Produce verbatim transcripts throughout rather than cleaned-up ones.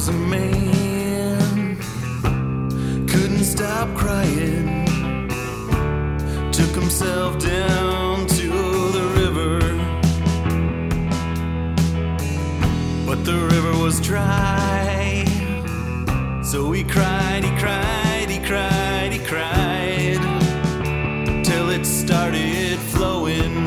was a man, couldn't stop crying, took himself down to the river, but the river was dry, so he cried, he cried, he cried, he cried, till it started flowing.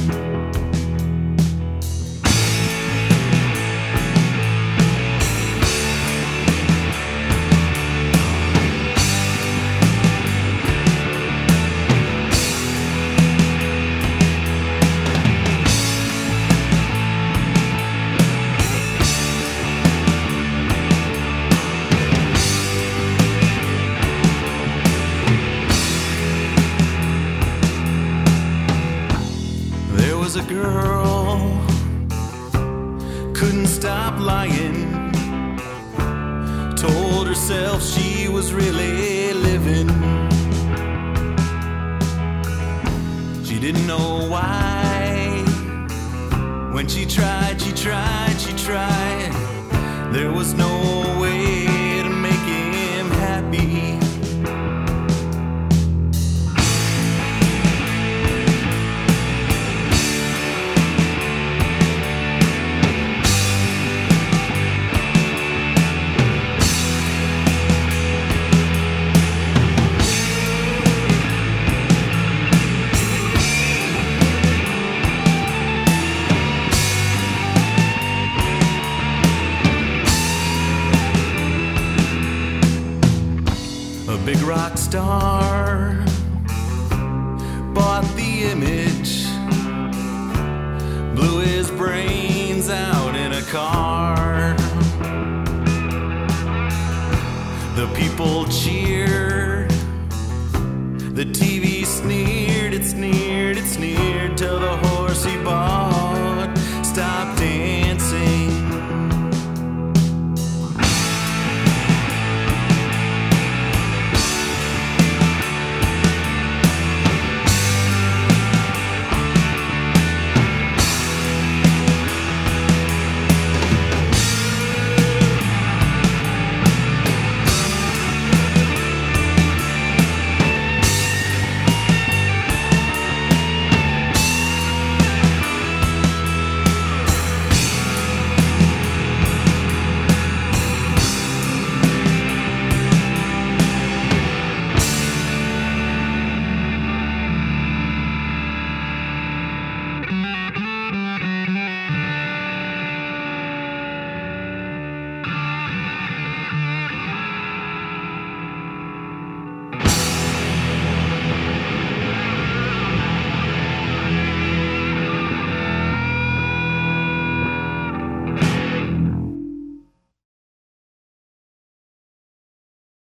Was a girl, couldn't stop lying, told herself she was really living. She didn't know why. When she tried, she tried, she tried, there was no way to make him happy. A big rock star bought the image, blew his brains out in a car. The people cheered, the T V sneered, it sneered, it sneered, till the whole